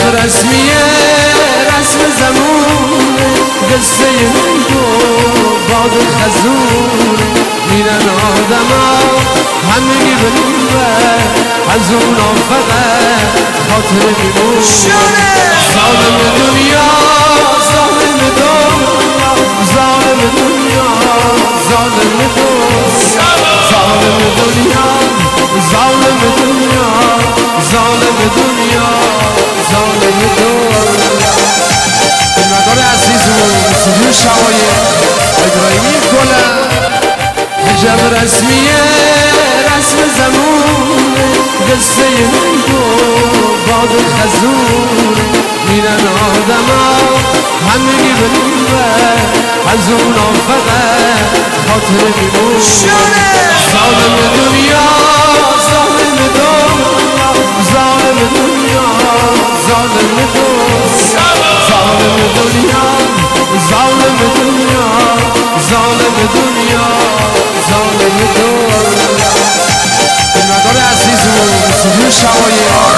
رسمیه رسم زمون قصه تو باد خزون میرن آدم ها همگی بلوبه از اونا فقط خاطر میمون ظالم دنیا ظالم دنیا ظالم دنیا ظالم دنیا ظالم دنیا ظالم دنیا ظالم دنیا ظالم دنیا مدار عزیزمون سیدی شوایه ابراهیمی کنم حجاب رسمیه رسم زمون قصه تو باد خزون میرن آدم ها همگی بلوبه از اونا فقط خاطر میمون ظالم دنیا ظالم دنیا ظالم دنیا ظالم دنیا ظالم دنیا ظالم دنیا ظالم دنیا ظالم دنیا مدار عزیزمون سیدی شوایه